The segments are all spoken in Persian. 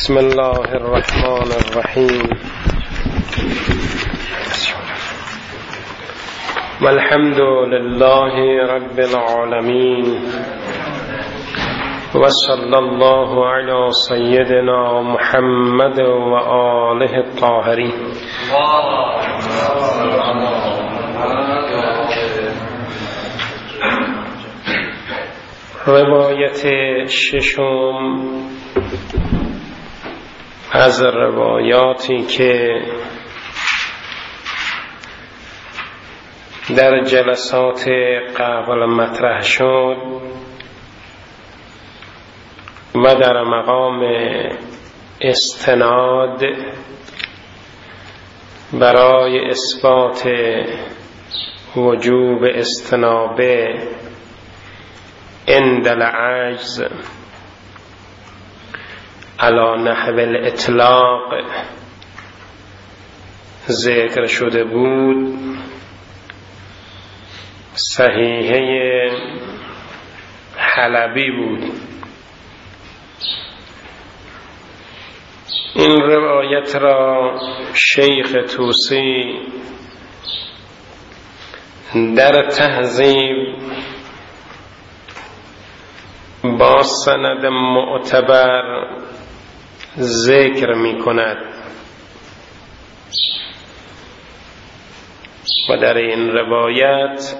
بسم الله الرحمن الرحیم والحمد لله رب العالمین و صلی الله علی سیدنا محمد و آله الطاهرین. روایت ششم از روایاتی که در جلسات قبل مطرح شد و در مقام استناد برای اثبات وجوب استنابه عند العجز علی نحو الاطلاق ذکر شده بود. صحیحه حلبی بود. این روایت را شیخ طوسی در تهذیب با سند معتبر ذکر می کند و در این روایت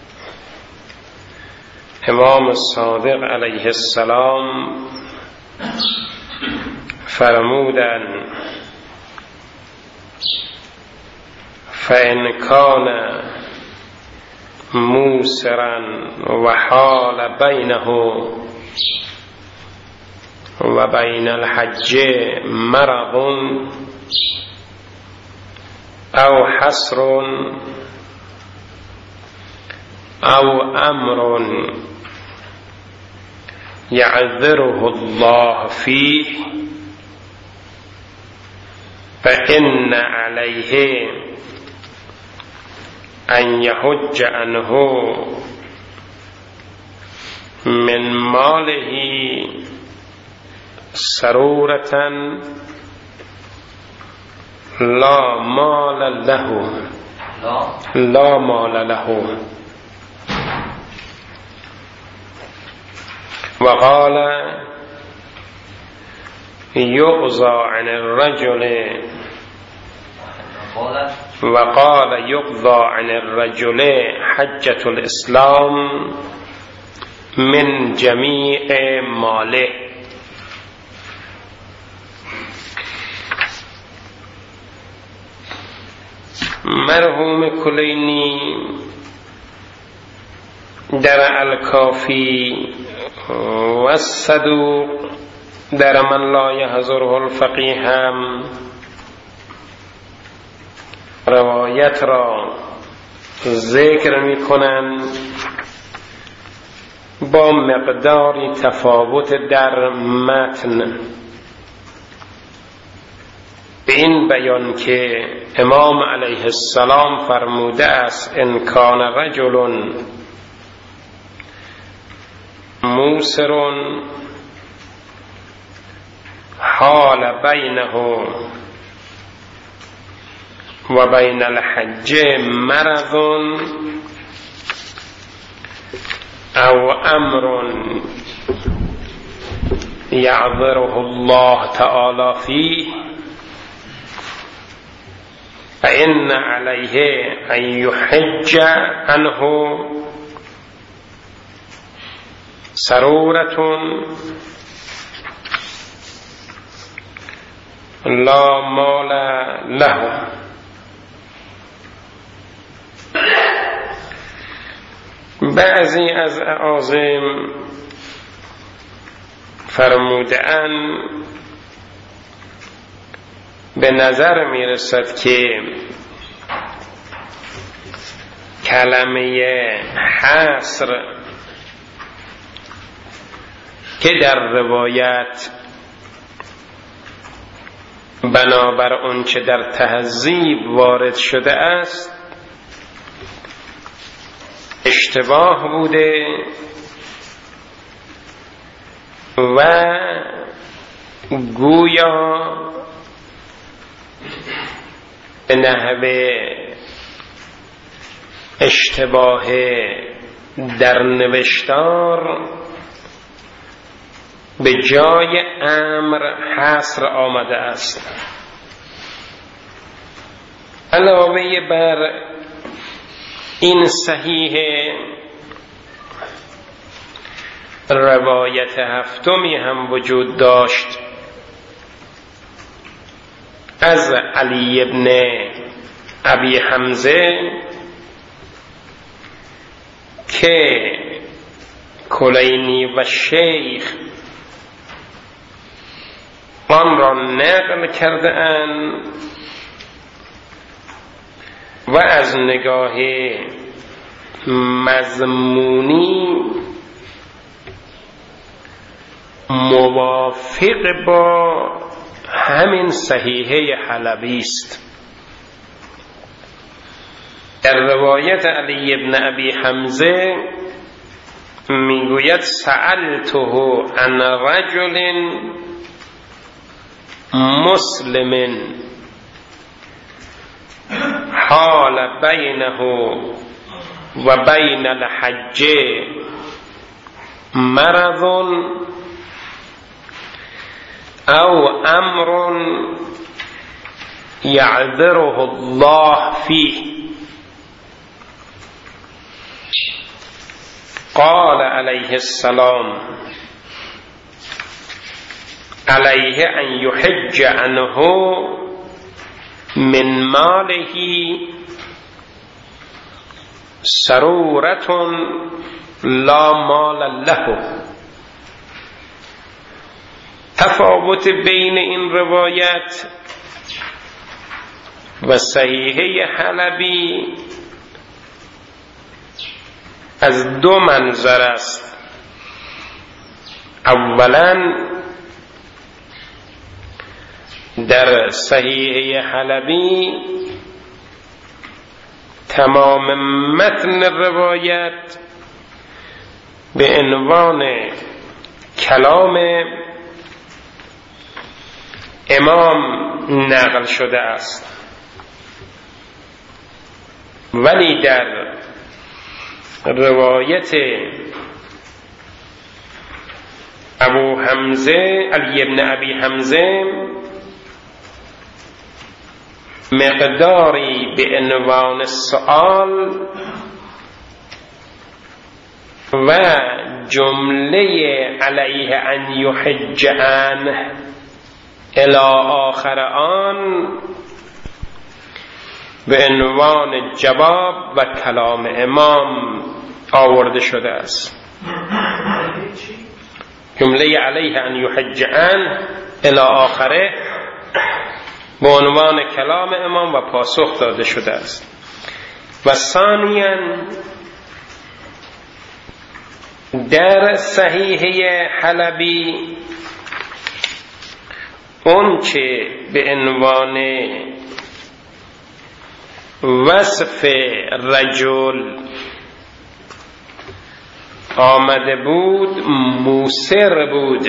امام صادق علیه السلام فرمودند فإن کان موسرا و حال بینه و بین الحج مرض او حسر او امر یعذره الله فیه فإن علیه ان یحج عنه من ماله سرورة لا مال له وقال يقضى عن الرجل حجة الإسلام من جميع ماله. مرحوم کلینی در الکافی و الصدوق در من لا یحضره الفقیه هم روایت را ذکر می کنند با مقداری تفاوت در متن، به این بیان که امام علیه السلام فرموده است ان کان رجل موسر حال بینه و بین الحج مرض او امر یعذره الله تعالی فیه فإن علیه ان یحج عنه سرورة لا مال له. بعضی از اعاظم فرمودند به نظر می رسد که کلمه حصر که در روایت بنابر آنچه در تهذیب وارد شده است اشتباه بوده و گویا به نحوه اشتباه در نوشتار به جای امر حصر آمده است. علاوه بر این صحیح روایت هفتمی هم وجود داشت از علی ابن ابی حمزه که کلینی و شیخ آن را نقل کرده اند و از نگاه مضمونی موافق با همین صحیحه حلبی است. در روایت علی ابن ابی حمزه میگوید سألته عن رجل مسلم حال بینه و بین الحج مرض او امر یعذره الله فیه قال علیه السلام علیه ان یحج عنه من ماله سرورة لا مال له. تفاوت بین این روایت و صحیحه حلبی از دو منظر است. اولا در صحیحه حلبی تمام متن روایت به عنوان کلام امام نقل شده است، ولی در روایت ابو حمزه علی ابن ابی حمزه مقداری به عنوان سؤال و جمله علیه ان یحج عنه الی آخر آن به عنوان جواب و کلام امام آورده شده است. جمله علیه ان یحج عنه الی آخره به عنوان کلام امام و پاسخ داده شده است. و ثانیاً در صحیحه حلبی اون که به عنوان وصف رجل آمده بود موسر بود،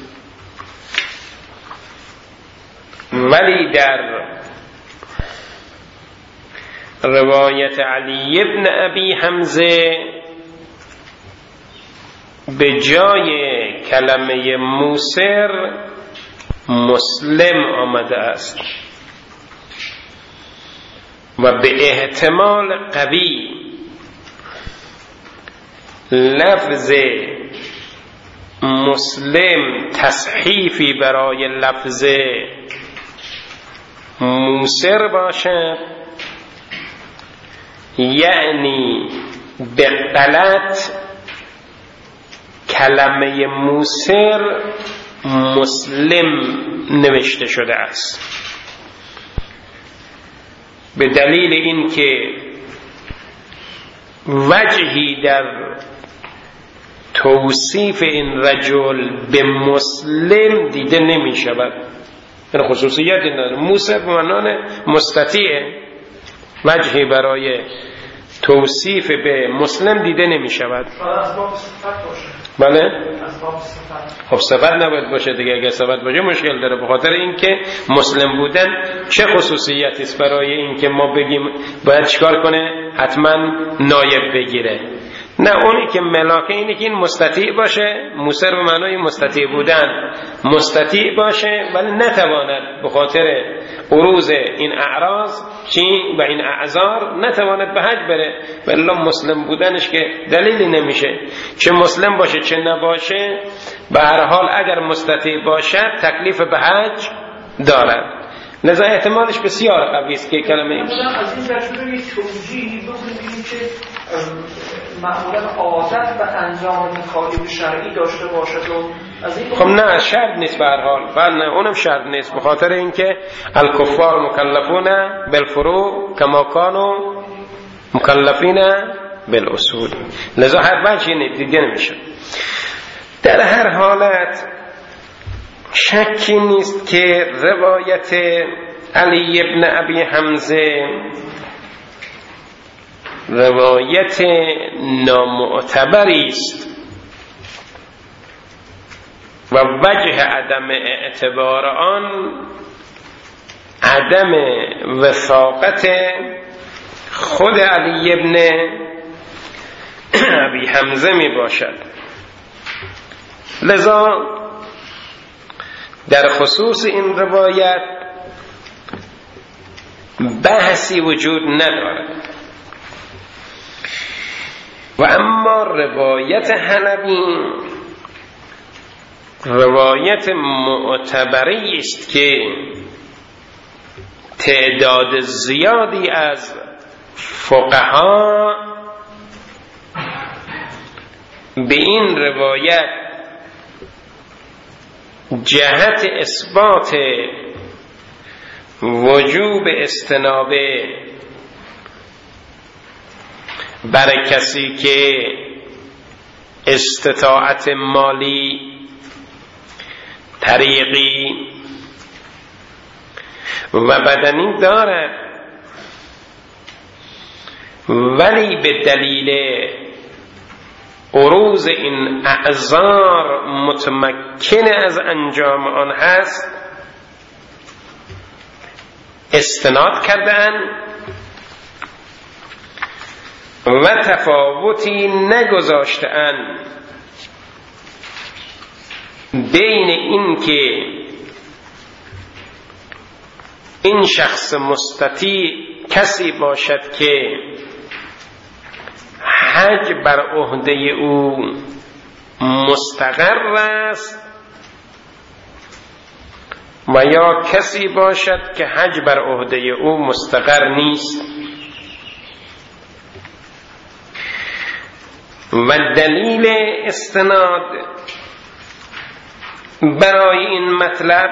ولی در روایت علی ابن ابی حمزه به جای کلمه موسر مسلم آمده است و به احتمال قوی لفظ مسلم تصحیفی برای لفظ موسر باشد، یعنی به غلط کلمه موسر مسلم نوشته شده است، به دلیل اینکه وجهی در توصیف این رجل به مسلم دیده نمی شود. این خصوصیتی نداره. موسر به معنای مستطیع، وجهی برای توصیف به مسلم دیده نمی شود. بله خب صفت نباید باشه دیگه. اگه صفت باشه مشکل داره، به خاطر اینکه مسلم بودن چه خصوصیتی است برای اینکه ما بگیم باید چیکار کنه حتما نایب بگیره؟ نه، اونی که ملاکه اینه که این مستطیع باشه، موسر به معنای مستطیع بودن، مستطیع باشه ولی نتواند به خاطر عروض این اعراض و این اعذار نتواند به حج بره. والله مسلم بودنش که دلیلی نمیشه، چه مسلم باشه چه نباشه، به هر حال اگر مستطیع باشد تکلیف به حج دارد. لذا احتمالش بسیار قوی است که کلمه از این تجربه یک توجیهی بکنیم که معمولا عادت و انجام مخالف شرعی داشته باشد و از این خب نه شرط نیست به هر حال، بله اونم شرط نیست، به خاطر اینکه الکفار مکلفون بالفروع کما کانوا مکلفین بالاصول، لذا هر وجهی دیگه نمیشه. در هر حالت شکی نیست که روایت علی ابن ابی حمزه روایت نامعتبری است و وجه عدم اعتبار آن عدم وثاقت خود علی ابن ابی حمزه می باشد. لذا در خصوص این روایت بحثی وجود ندارد. و اما روایت حلبی روایت معتبری است که تعداد زیادی از فقها به این روایت جهت اثبات وجوب استناب برای کسی که استطاعت مالی طریقی و بدنی دارد ولی به دلیل عروض این اعذار متمکن از انجام آن هست استناد کردن و تفاوتی نگذاشتن بین این که این شخص مستطیع کسی باشد که حج بر عهده او مستقر است و یا کسی باشد که حج بر عهده او مستقر نیست. و دلیل استناد برای این مطلب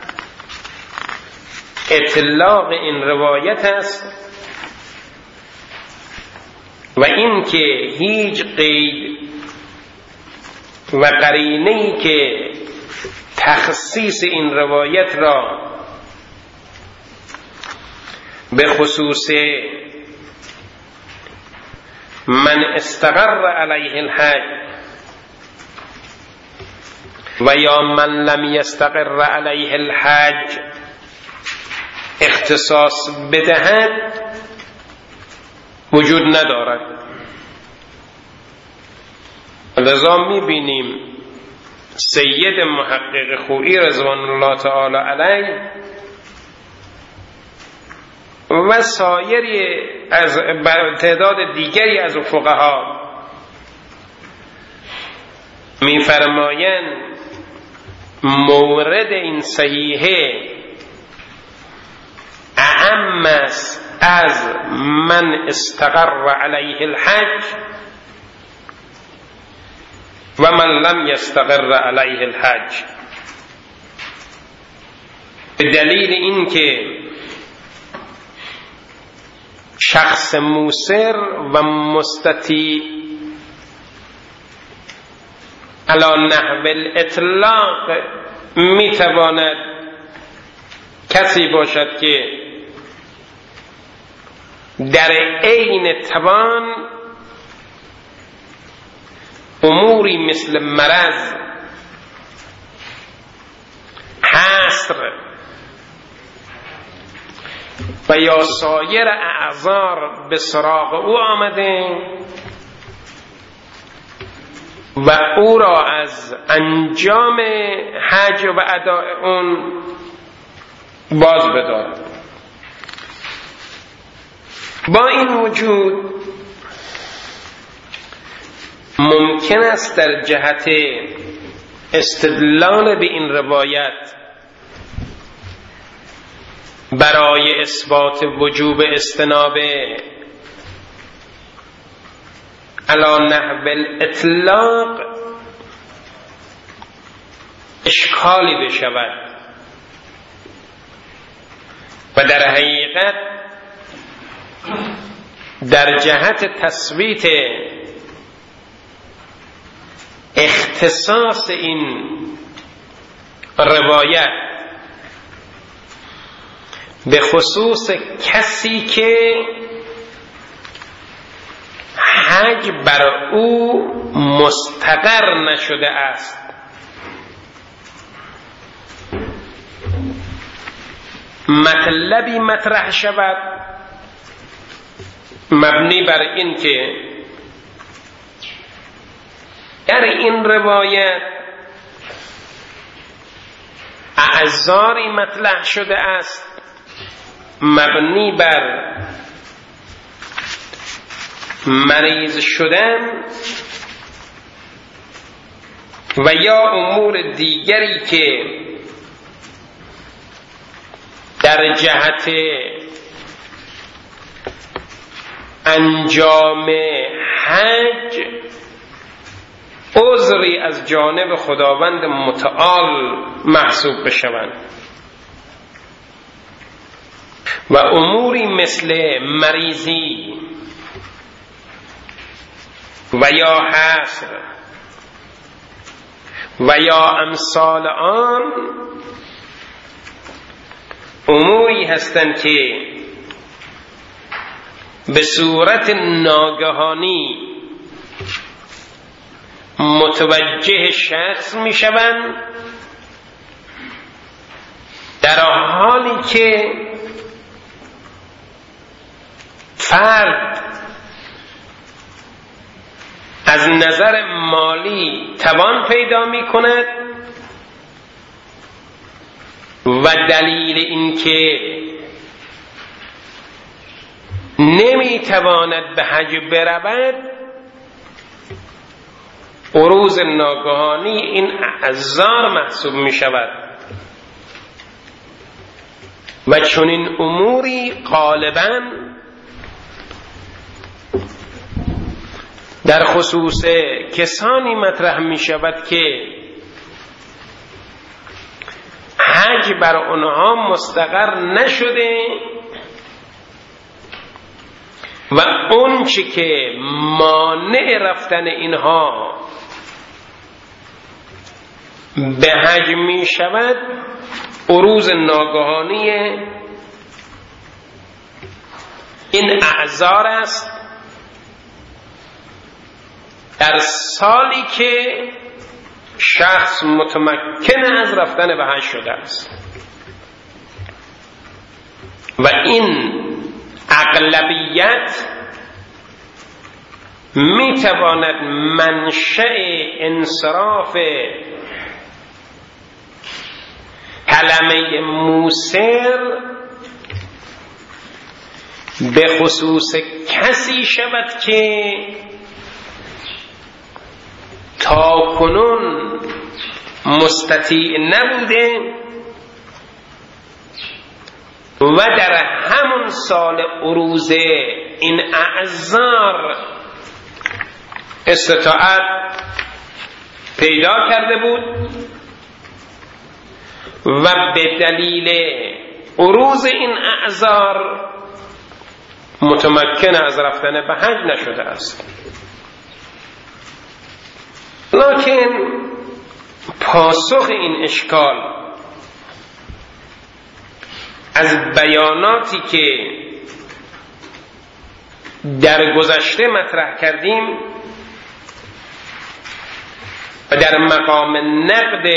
اطلاق این روایت است و این که هیچ قید و قرینه‌ای که تخصیص این روایت را به خصوص من استقر علیه الحج و یا من لم یستقر علیه الحج اختصاص بدهد وجود ندارد. لذا میبینیم سید محقق خویی رضوان الله تعالی علیه و سایری از تعداد دیگری از فقها میفرمایند مورد این صحیحه اعم از من استقر علیه الحج و من لم یستقر علیه الحج، به دلیل اینکه شخص موسر و مستطیع علی نحو الاطلاق میتواند کسی باشد که در عین توان اموری مثل مرض، حصر و یا سایر اعذار به سراغ او آمده و او را از انجام حج و اداء اون باز بدارد. با این وجود ممکن است در جهت استدلال به این روایت برای اثبات وجوب استناب علی نحو الاطلاق اشکالی بشود و در حقیقت در جهت تثبیت اختصاص این روایت به خصوص کسی که حج بر او مستقر نشده است، مطلبی مطرح شود مبنی بر این که در این روایت اعذاری مطرح شده است مبنی بر مریض شدن و یا امور دیگری که در جهت انجام حج عذری از جانب خداوند متعال محسوب بشوند و اموری مثل مریضی و یا حصر و یا امثال آن اموری هستند که به صورت ناگهانی متوجه شخص می شوند در حالی که فرد از نظر مالی توان پیدا می کند و دلیل این که نمی تواند به حج برود عروض ناگهانی این اعذار محسوب می شود و چنین اموری غالباً در خصوص کسانی مطرح می شود که حج بر آنها مستقر نشده و اون چی که مانع رفتن اینها به حج می شود عروض ناگهانی این اعذار است در سالی که شخص متمکن از رفتن به حج شده است و این اغلبیت می تواند منشأ انصراف کلمه موسر به خصوص کسی شود که تا کنون مستطیع نبوده و در همون سال عروض این اعذار استطاعت پیدا کرده بود و به دلیل عروض این اعذار متمکن از رفتن به حج نشده است. لکن پاسخ این اشکال از بیاناتی که در گذشته مطرح کردیم و در مقام نقد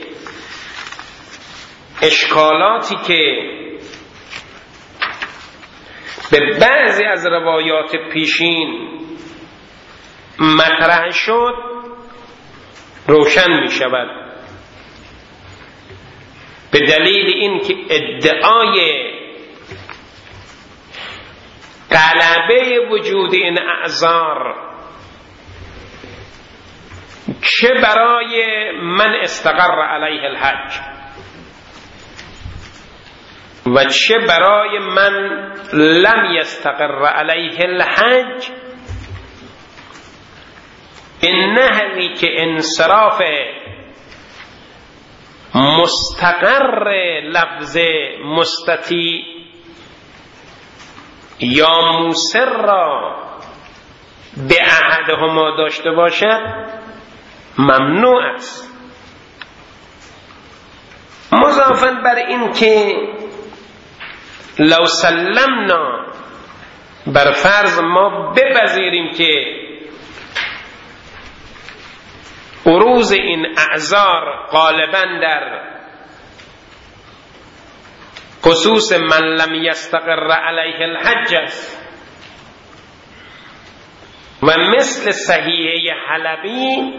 اشکالاتی که به بعضی از روایات پیشین مطرح شد روشن می شود. به دلیل اینکه ادعای غلبه وجود این اعذار چه برای من استقر علیه الحج و چه برای من لم یستقر علیه الحج، این نحوی که انصراف مستقر لفظ مستطیع یا موسر را به احدهما داشته باشد ممنوع است. مضافاً بر این که لو سلمنا، بر فرض ما بپذیریم که عروض این اعذار غالباً در خصوص من لم یستقر علیه الحج است و مثل صحیحه حلبی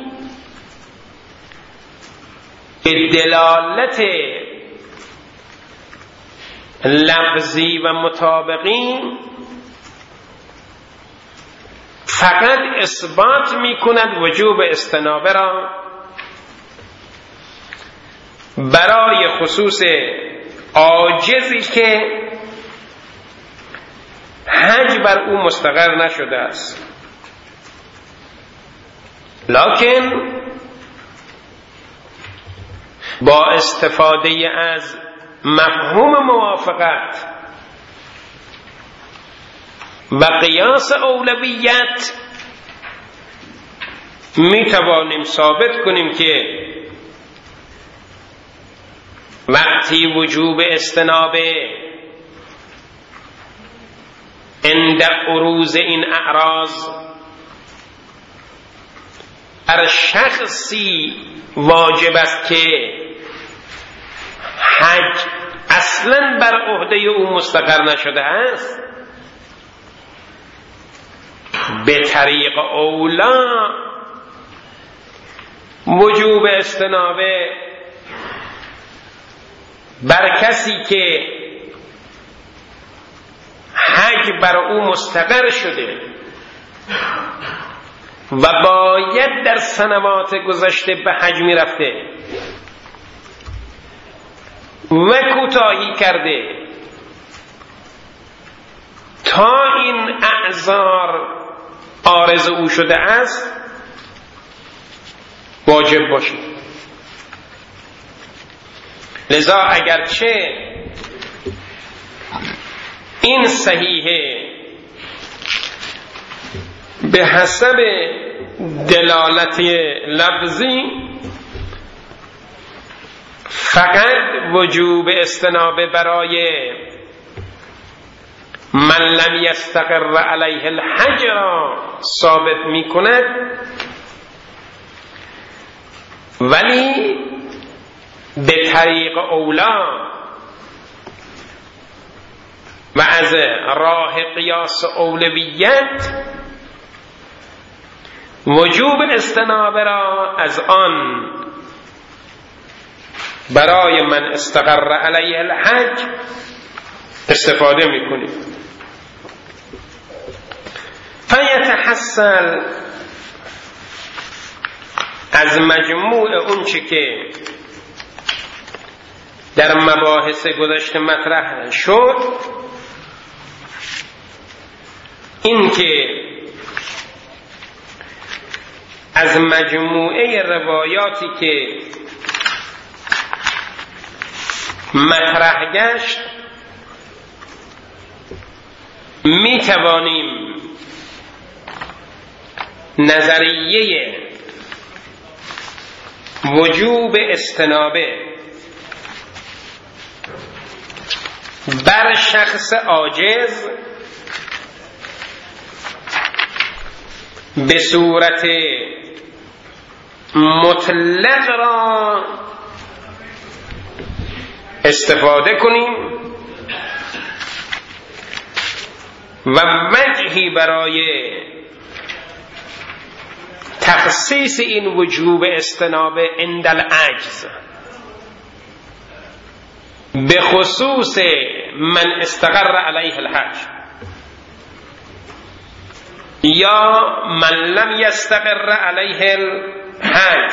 دلالت لفظی و مطابقی فقط اثبات می کند وجوب استنابه را برای خصوص عاجزی که حج بر او مستقر نشده است، لکن با استفاده از مفهوم موافقت و قیاس اولویت می توانیم ثابت کنیم که وقتی وجوب استنابه عند عروض این اعراض هر شخصی واجب است که حج اصلا بر عهده او مستقر نشده است، به طریق اولا وجوب استنابه بر کسی که حج بر او مستقر شده و باید در سنوات گذشته به حج می رفته و کوتاهی کرده تا این اعذار عارض او شده است واجب باشه. لذا اگرچه این صحیحه به حسب دلالت لفظی فقط وجوب استنابه برای من لم یستقر علیه الحج را ثابت می کند، ولی به طریق اولا و از راه قیاس اولویت وجوب استنابه را از آن برای من استقر علیه الحج استفاده میکنیم. فیتحصل از مجموع اونچه که در مباحث گذشته مطرح شد این که از مجموعه روایاتی که مطرح گشت می توانیم نظریه وجوب استنابه بر شخص عاجز به صورت مطلق را استفاده کنیم و وجهی برای تخصیص این وجوب استنابه عند العجز به خصوص من استقر علیه الحج یا من لم یستقر علیه الحج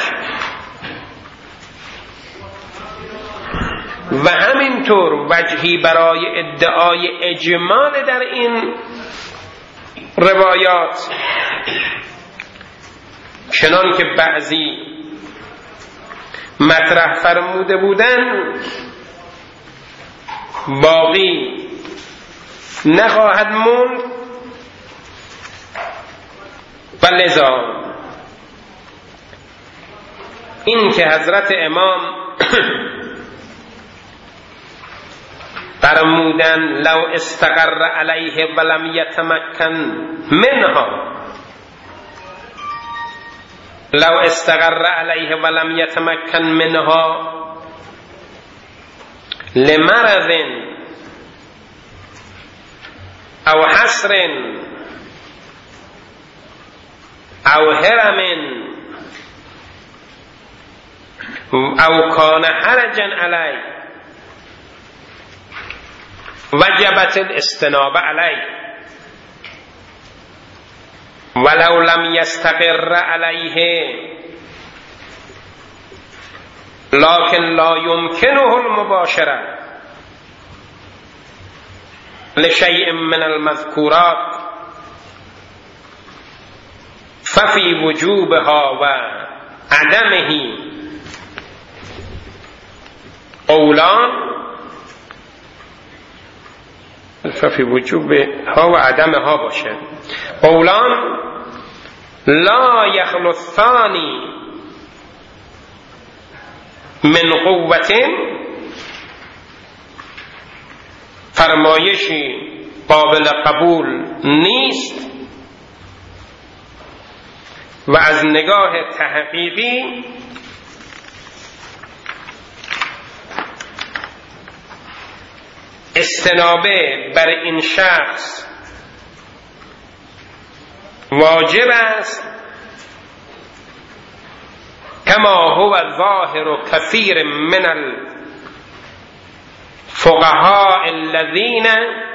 و همینطور وجهی برای ادعای اجمال در این روایات، چنان که بعضی مطرح فرموده بودن، باقی نخواهد موند و لذا این که حضرت امام فرمودن لو استقر علیه ولم یتمکن منها، لو استقر علیه ولم یتمکن منها لمرض او حسر او هرم او کان حرجا علیه وجبت الاستنابه علیه ولو لم یستقر علیه لكن لا يمكنه المباشرة لشيء من المذكورات ففي وجوبها وعدمه قولان، ففي وجوبها وعدمها باشه قولان لا يخلو الثاني من قوت، فرمایشی قابل قبول نیست و از نگاه تحقیقی استنابه بر این شخص واجب است كما هو ظاهر كثير من الفقهاء الذين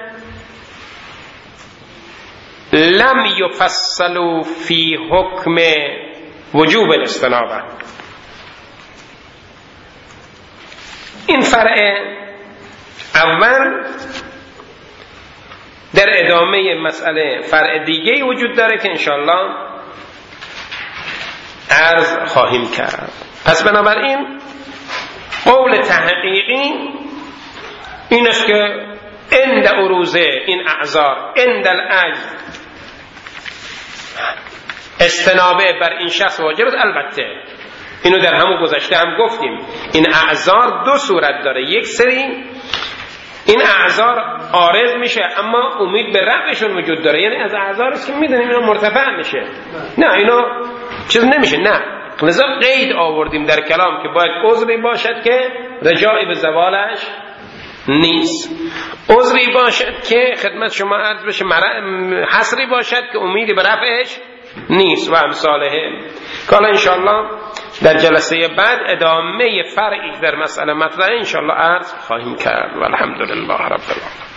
لم يفصلوا في حكم وجوب الاستنابه. این فرع اول در ادامه مسئله فرع دیگه وجود داره که انشاءالله عرض خواهیم کرد. پس بنابراین قول تحقیقی این است که عند عروض این اعذار عند العجز استنابه بر این شخص واجب است. البته اینو در همون گذشته هم گفتیم، این اعذار دو صورت داره. یک سری این اعذار عارض میشه اما امید به رفعشون وجود داره، یعنی از اعذار است که میدونیم اینا مرتفع میشه، نه اینا چیز نمیشه، نه. لذا قید آوردیم در کلام که باید عذری باشد که رجاعی به زوالش نیست، عذری باشد که خدمت شما عرض بشه حصری باشد که امیدی به رفعش نیست و امثاله. که حالا انشاءالله در جلسه بعد ادامه فرعی در مسئله مطرحه انشاءالله عرض خواهیم کرد و الحمدلله رب العالمین.